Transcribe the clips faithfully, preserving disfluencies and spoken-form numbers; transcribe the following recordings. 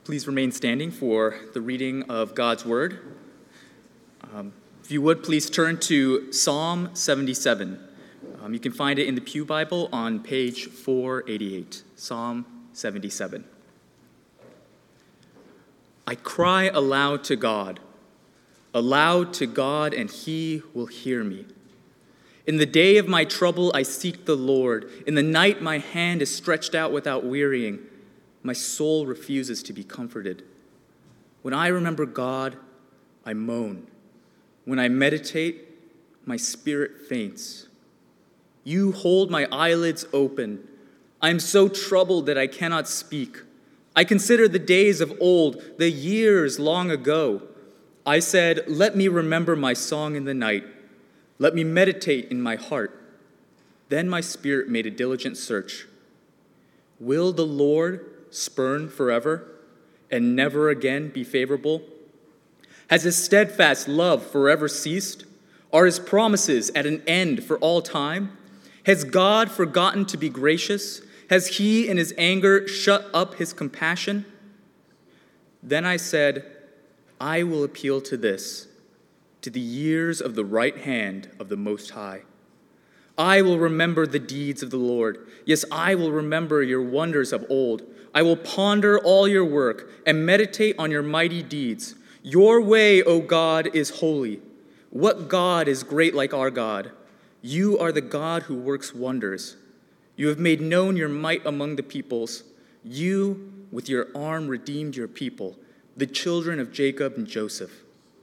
Please remain standing for the reading of God's Word. Um, if you would, please turn to Psalm seventy-seven. Um, you can find it in the Pew Bible on page four eighty-eight. Psalm seventy-seven. I cry aloud to God, aloud to God, and he will hear me. In the day of my trouble, I seek the Lord. In the night, my hand is stretched out without wearying. My soul refuses to be comforted. When I remember God, I moan. When I meditate, my spirit faints. You hold my eyelids open. I am so troubled that I cannot speak. I consider the days of old, the years long ago. I said, let me remember my song in the night. Let me meditate in my heart. Then my spirit made a diligent search. Will the Lord spurn forever and never again be favorable? Has his steadfast love forever ceased? Are his promises at an end for all time? Has God forgotten to be gracious? Has he in his anger shut up his compassion? Then I said, I will appeal to this, to the years of the right hand of the Most High. I will remember the deeds of the Lord. Yes, I will remember your wonders of old. I will ponder all your work and meditate on your mighty deeds. Your way, O God, is holy. What God is great like our God? You are the God who works wonders. You have made known your might among the peoples. You, with your arm, redeemed your people, the children of Jacob and Joseph.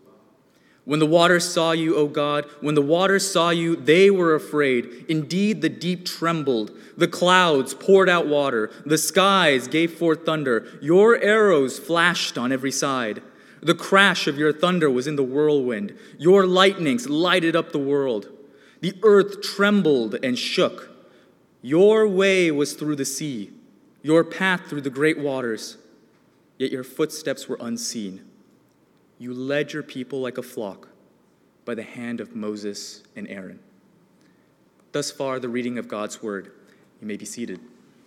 When the waters saw you, O God, when the waters saw you, they were afraid. Indeed, the deep trembled. The clouds poured out water. The skies gave forth thunder. Your arrows flashed on every side. The crash of your thunder was in the whirlwind. Your lightnings lighted up the world. The earth trembled and shook. Your way was through the sea, your path through the great waters, yet your footsteps were unseen. You led your people like a flock by the hand of Moses and Aaron. Thus far, the reading of God's word. You may be seated.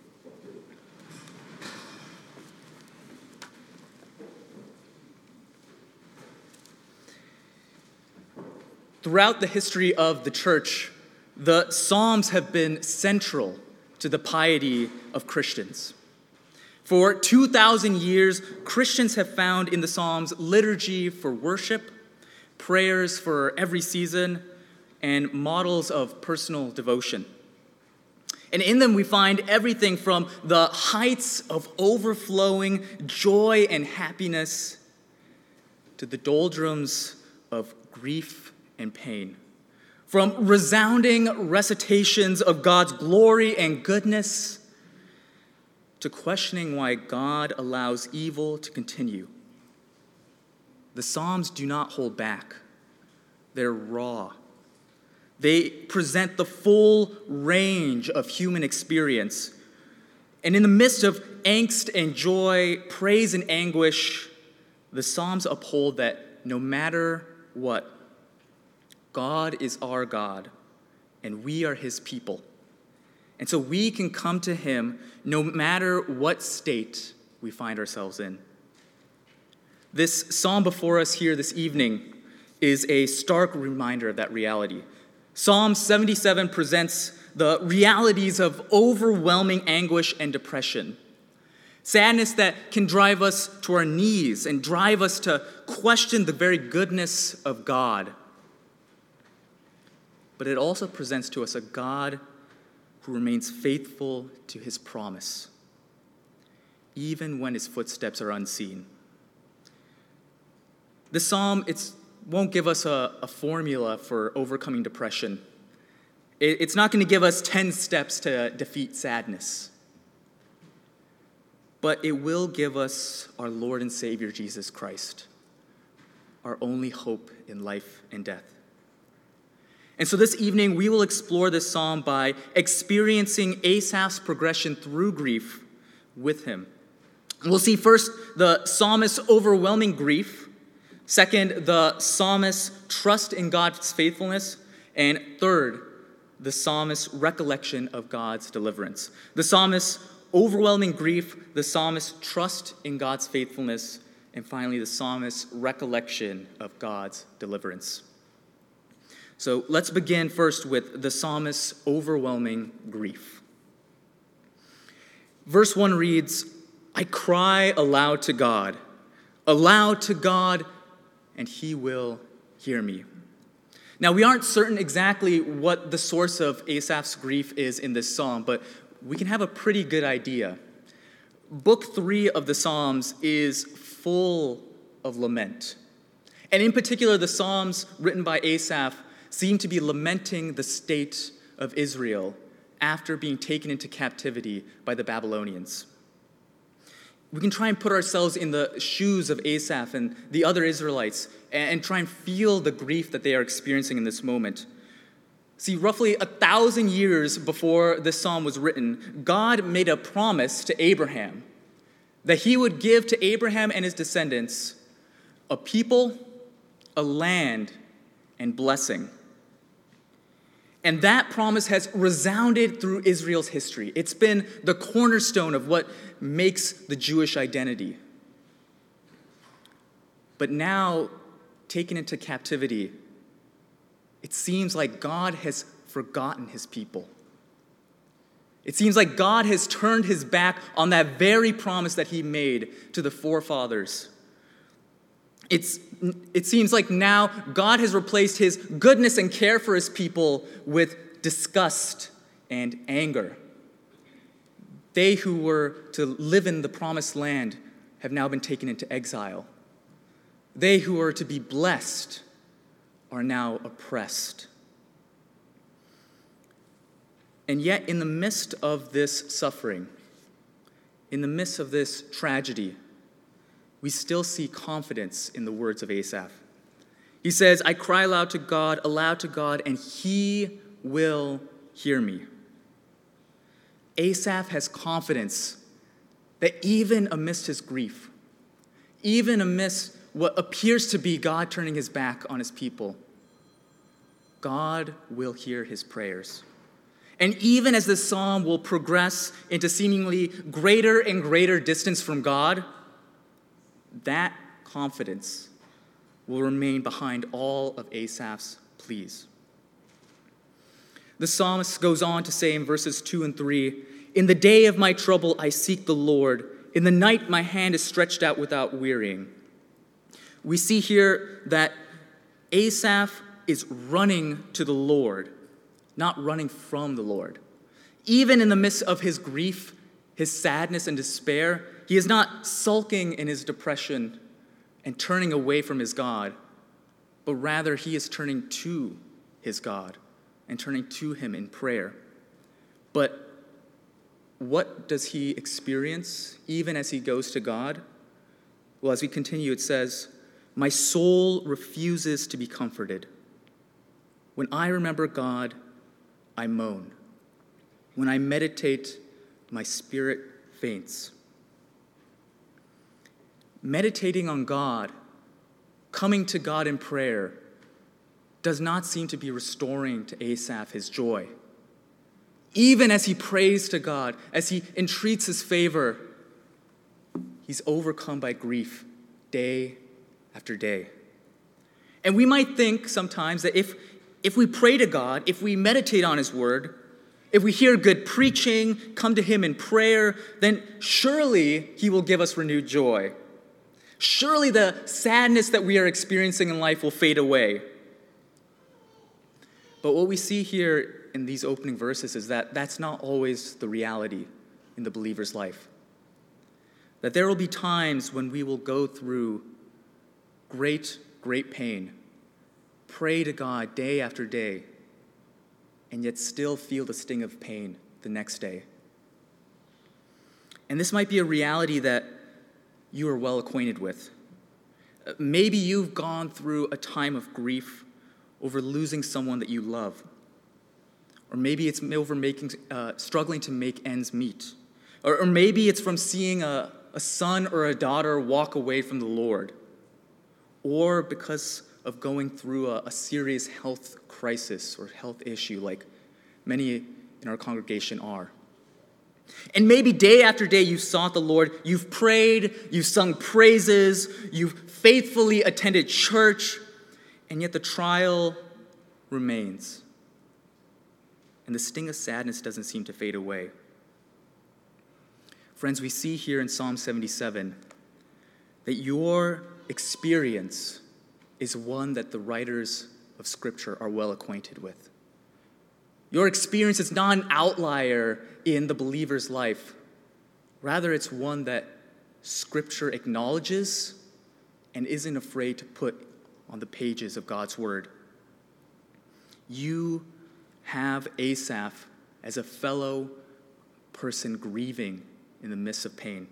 Throughout the history of the church, the Psalms have been central to the piety of Christians. For two thousand years, Christians have found in the Psalms liturgy for worship, prayers for every season, and models of personal devotion. And in them we find everything from the heights of overflowing joy and happiness to the doldrums of grief and pain. From resounding recitations of God's glory and goodness to questioning why God allows evil to continue. The Psalms do not hold back. They're raw. They present the full range of human experience. And in the midst of angst and joy, praise and anguish, the Psalms uphold that no matter what, God is our God, and we are his people. And so we can come to him no matter what state we find ourselves in. This psalm before us here this evening is a stark reminder of that reality. Psalm seventy-seven presents the realities of overwhelming anguish and depression. Sadness that can drive us to our knees and drive us to question the very goodness of God. But it also presents to us a God who remains faithful to his promise, even when his footsteps are unseen. The psalm it won't give us a, a formula for overcoming depression. It, it's not going to give us ten steps to defeat sadness. But it will give us our Lord and Savior, Jesus Christ, our only hope in life and death. And so this evening, we will explore this psalm by experiencing Asaph's progression through grief with him. We'll see first the psalmist's overwhelming grief, second, the psalmist's trust in God's faithfulness, and third, the psalmist's recollection of God's deliverance. The psalmist's overwhelming grief, the psalmist's trust in God's faithfulness, and finally, the psalmist's recollection of God's deliverance. So let's begin first with the psalmist's overwhelming grief. Verse one reads, I cry aloud to God, aloud to God, and he will hear me. Now, we aren't certain exactly what the source of Asaph's grief is in this psalm, but we can have a pretty good idea. Book three of the Psalms is full of lament. And in particular, the Psalms written by Asaph seem to be lamenting the state of Israel after being taken into captivity by the Babylonians. We can try and put ourselves in the shoes of Asaph and the other Israelites and try and feel the grief that they are experiencing in this moment. See, roughly a thousand years before this psalm was written, God made a promise to Abraham that he would give to Abraham and his descendants a people, a land, and blessing. And that promise has resounded through Israel's history. It's been the cornerstone of what makes the Jewish identity. But now, taken into captivity, it seems like God has forgotten his people. It seems like God has turned his back on that very promise that he made to the forefathers. It's, it seems like now God has replaced his goodness and care for his people with disgust and anger. They who were to live in the promised land have now been taken into exile. They who are to be blessed are now oppressed. And yet, in the midst of this suffering, in the midst of this tragedy, we still see confidence in the words of Asaph. He says, I cry aloud to God, aloud to God, and he will hear me. Asaph has confidence that even amidst his grief, even amidst what appears to be God turning his back on his people, God will hear his prayers. And even as the psalm will progress into seemingly greater and greater distance from God, that confidence will remain behind all of Asaph's pleas. The psalmist goes on to say in verses two and three, in the day of my trouble I seek the Lord. In the night my hand is stretched out without wearying. We see here that Asaph is running to the Lord, not running from the Lord. Even in the midst of his grief, his sadness and despair, he is not sulking in his depression and turning away from his God, but rather he is turning to his God and turning to him in prayer. But what does he experience even as he goes to God? Well, as we continue, it says, my soul refuses to be comforted. When I remember God, I moan. When I meditate, my spirit faints. Meditating on God, coming to God in prayer, does not seem to be restoring to Asaph his joy. Even as he prays to God, as he entreats his favor, he's overcome by grief day after day. And we might think sometimes that if, if we pray to God, if we meditate on his word, if we hear good preaching, come to him in prayer, then surely he will give us renewed joy. Surely the sadness that we are experiencing in life will fade away. But what we see here in these opening verses is that that's not always the reality in the believer's life. That there will be times when we will go through great, great pain, pray to God day after day, and yet still feel the sting of pain the next day. And this might be a reality that you are well acquainted with. Maybe you've gone through a time of grief over losing someone that you love. Or maybe it's over making, uh, struggling to make ends meet. Or, or maybe it's from seeing a, a son or a daughter walk away from the Lord. Or because of going through a, a serious health crisis or health issue like many in our congregation are. And maybe day after day you've sought the Lord, you've prayed, you've sung praises, you've faithfully attended church, and yet the trial remains. And the sting of sadness doesn't seem to fade away. Friends, we see here in Psalm seventy-seven that your experience is one that the writers of Scripture are well acquainted with. Your experience is not an outlier in the believer's life. Rather, it's one that Scripture acknowledges and isn't afraid to put on the pages of God's Word. You have Asaph as a fellow person grieving in the midst of pain.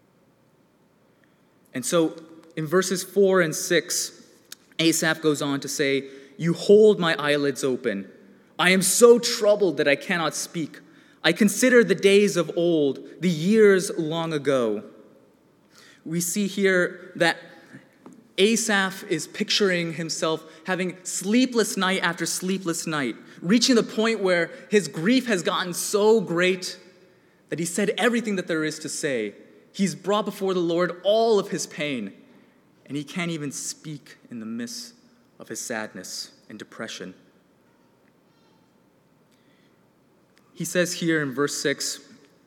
And so in verses four and six, Asaph goes on to say, "You hold my eyelids open. I am so troubled that I cannot speak. I consider the days of old, the years long ago." We see here that Asaph is picturing himself having sleepless night after sleepless night, reaching the point where his grief has gotten so great that he said everything that there is to say. He's brought before the Lord all of his pain, and he can't even speak in the midst of his sadness and depression. He says here in verse six,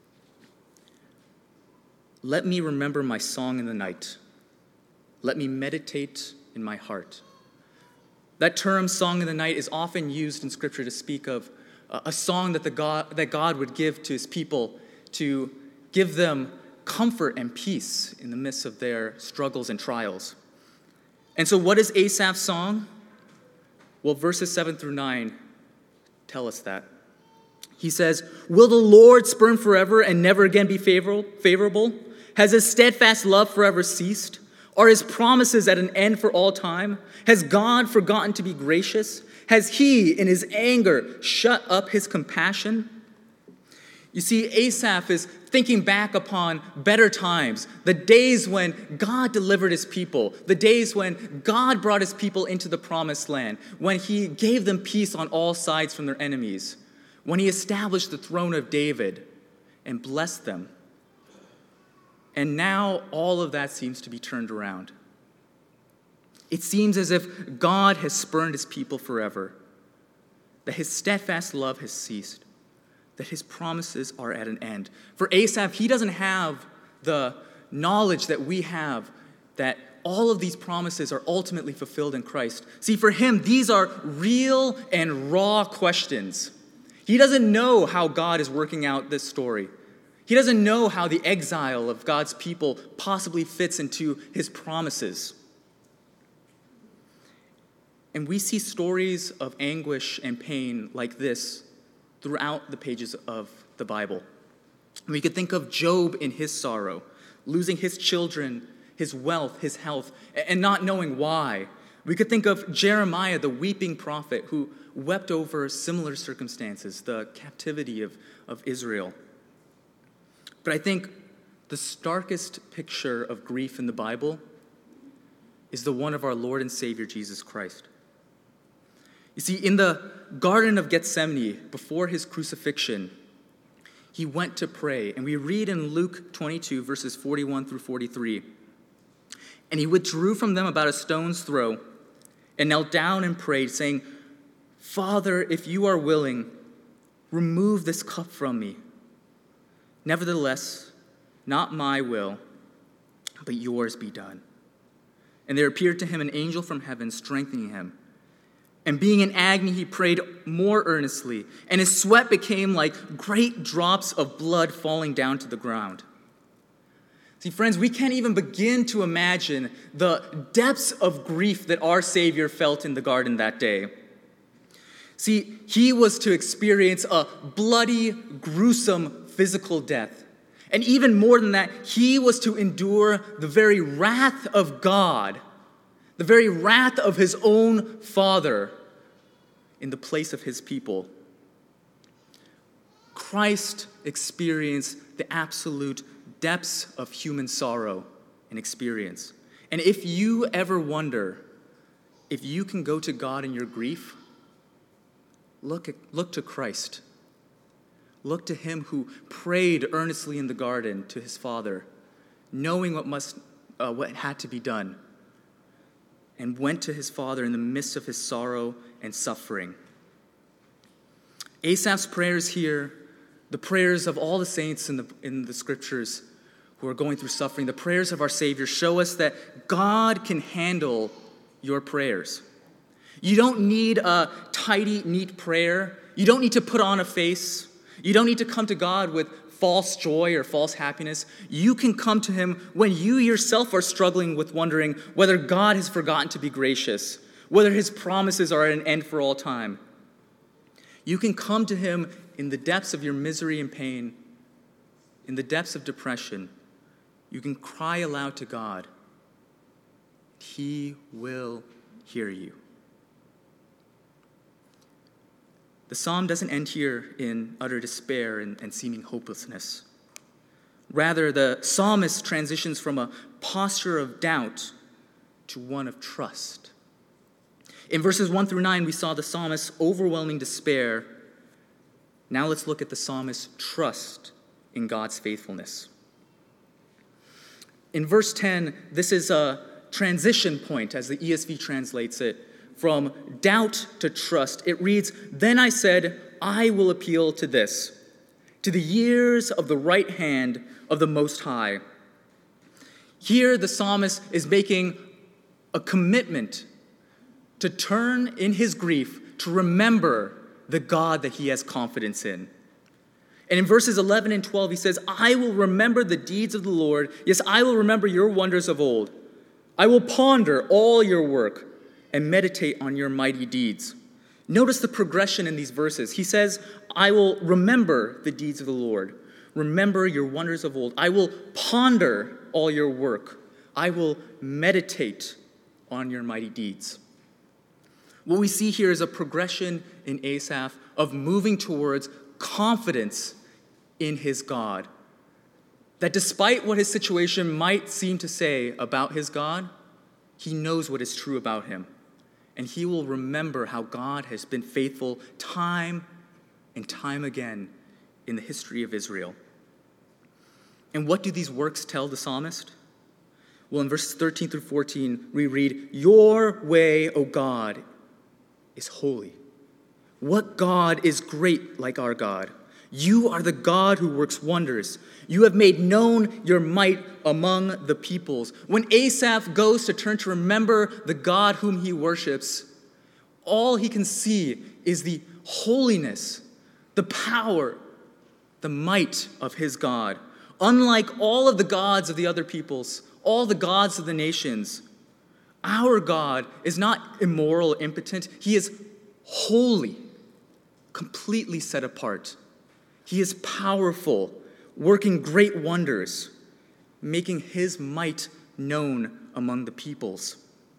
"Let me remember my song in the night. Let me meditate in my heart." That term, song in the night, is often used in Scripture to speak of a song that, the God, that God would give to his people to give them comfort and peace in the midst of their struggles and trials. And so what is Asaph's song? Well, verses seven through nine tell us that. He says, "Will the Lord spurn forever and never again be favorable? Has his steadfast love forever ceased? Are his promises at an end for all time? Has God forgotten to be gracious? Has he, in his anger, shut up his compassion?" You see, Asaph is thinking back upon better times, the days when God delivered his people, the days when God brought his people into the promised land, when he gave them peace on all sides from their enemies, when he established the throne of David and blessed them. And now all of that seems to be turned around. It seems as if God has spurned his people forever, that his steadfast love has ceased, that his promises are at an end. For Asaph, he doesn't have the knowledge that we have that all of these promises are ultimately fulfilled in Christ. See, for him, these are real and raw questions. He doesn't know how God is working out this story. He doesn't know how the exile of God's people possibly fits into his promises. And we see stories of anguish and pain like this throughout the pages of the Bible. We could think of Job in his sorrow, losing his children, his wealth, his health, and not knowing why. We could think of Jeremiah, the weeping prophet, who wept over similar circumstances, the captivity of, of Israel. But I think the starkest picture of grief in the Bible is the one of our Lord and Savior, Jesus Christ. You see, in the Garden of Gethsemane, before his crucifixion, he went to pray. And we read in Luke twenty-two, verses forty-one through forty-three. "And he withdrew from them about a stone's throw and knelt down and prayed, saying, 'Father, if you are willing, remove this cup from me. Nevertheless, not my will, but yours be done.' And there appeared to him an angel from heaven, strengthening him. And being in agony, he prayed more earnestly, and his sweat became like great drops of blood falling down to the ground." See, friends, we can't even begin to imagine the depths of grief that our Savior felt in the garden that day. See, he was to experience a bloody, gruesome physical death. And even more than that, he was to endure the very wrath of God, the very wrath of his own Father in the place of his people. Christ experienced the absolute depths of human sorrow and experience. And if you ever wonder if you can go to God in your grief, look at, look to Christ. Look to him who prayed earnestly in the garden to his Father, knowing what must, uh, what had to be done, and went to his Father in the midst of his sorrow and suffering. Asaph's prayers here, the prayers of all the saints in the, in the scriptures who are going through suffering, the prayers of our Savior show us that God can handle your prayers. You don't need a tidy, neat prayer. You don't need to put on a face. You don't need to come to God with false joy or false happiness. You can come to him when you yourself are struggling with wondering whether God has forgotten to be gracious, whether his promises are at an end for all time. You can come to him in the depths of your misery and pain, in the depths of depression. You can cry aloud to God. He will hear you. The psalm doesn't end here in utter despair and, and seeming hopelessness. Rather, the psalmist transitions from a posture of doubt to one of trust. In verses one through nine, we saw the psalmist's overwhelming despair. Now let's look at the psalmist's trust in God's faithfulness. In verse ten, this is a transition point, as the E S V translates it, from doubt to trust. It reads, "Then I said, I will appeal to this, to the years of the right hand of the Most High." Here, the psalmist is making a commitment to turn in his grief to remember the God that he has confidence in. And in verses eleven and twelve, he says, "I will remember the deeds of the Lord. Yes, I will remember your wonders of old. I will ponder all your work and meditate on your mighty deeds." Notice the progression in these verses. He says, I will remember the deeds of the Lord. Remember your wonders of old. I will ponder all your work. I will meditate on your mighty deeds. What we see here is a progression in Asaph of moving towards confidence in his God. That despite what his situation might seem to say about his God, he knows what is true about him. And he will remember how God has been faithful time and time again in the history of Israel. And what do these works tell the psalmist? Well, in verses thirteen through fourteen, we read, "Your way, O God, is holy. What God is great like our God? You are the God who works wonders. You have made known your might among the peoples." When Asaph goes to turn to remember the God whom he worships, all he can see is the holiness, the power, the might of his God. Unlike all of the gods of the other peoples, all the gods of the nations, our God is not immoral, impotent. He is holy, completely set apart. He is powerful, working great wonders, making his might known among the peoples.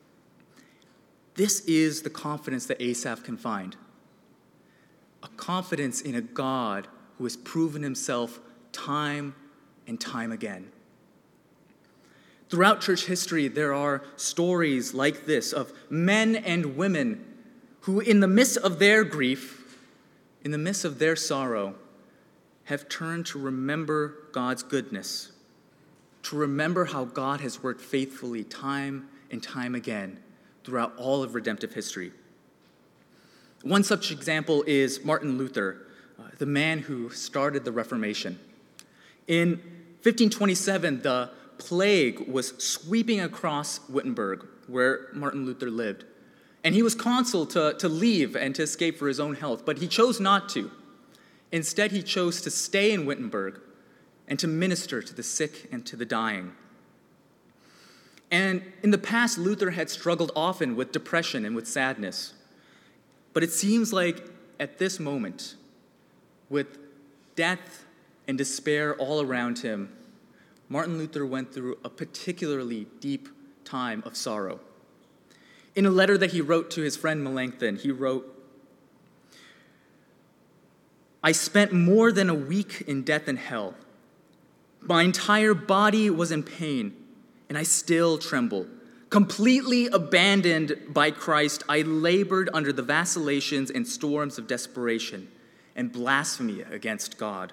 This is the confidence that Asaph can find. A confidence in a God who has proven himself time and time again. Throughout church history, there are stories like this of men and women who, in the midst of their grief, in the midst of their sorrow, have turned to remember God's goodness, to remember how God has worked faithfully time and time again throughout all of redemptive history. One such example is Martin Luther, uh, the man who started the Reformation. In fifteen twenty-seven, the plague was sweeping across Wittenberg, where Martin Luther lived. And he was counseled to, to leave and to escape for his own health, but he chose not to. Instead, he chose to stay in Wittenberg and to minister to the sick and to the dying. And in the past, Luther had struggled often with depression and with sadness. But it seems like at this moment, with death and despair all around him, Martin Luther went through a particularly deep time of sorrow. In a letter that he wrote to his friend Melanchthon, he wrote, "I spent more than a week in death and hell. My entire body was in pain, and I still tremble. Completely abandoned by Christ, I labored under the vacillations and storms of desperation, and blasphemy against God.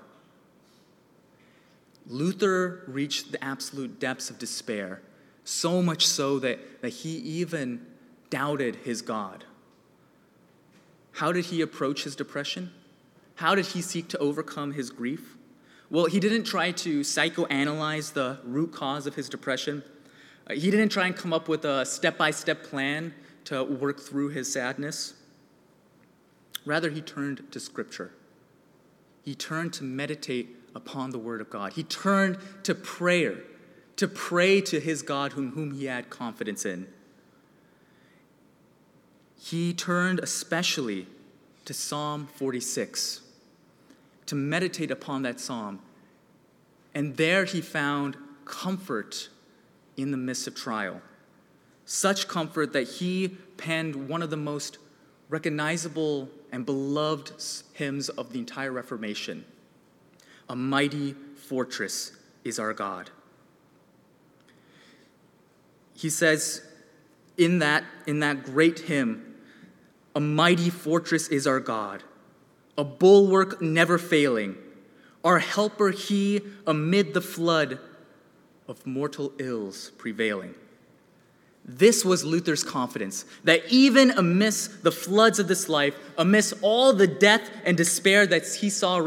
Luther reached the absolute depths of despair, so much so that, that he even doubted his God. How did he approach his depression? How did he seek to overcome his grief? Well, he didn't try to psychoanalyze the root cause of his depression. Uh, he didn't try and come up with a step-by-step plan to work through his sadness. Rather, he turned to Scripture. He turned to meditate upon the Word of God. He turned to prayer, to pray to his God whom, whom he had confidence in. He turned especially to Psalm forty-six, to meditate upon that psalm. And there he found comfort in the midst of trial. Such comfort that he penned one of the most recognizable and beloved hymns of the entire Reformation. A mighty fortress is our God. He says in that, in that great hymn, a mighty fortress is our God, a bulwark never failing, our helper he amid the flood of mortal ills prevailing. This was Luther's confidence, that even amidst the floods of this life, amidst all the death and despair that he saw around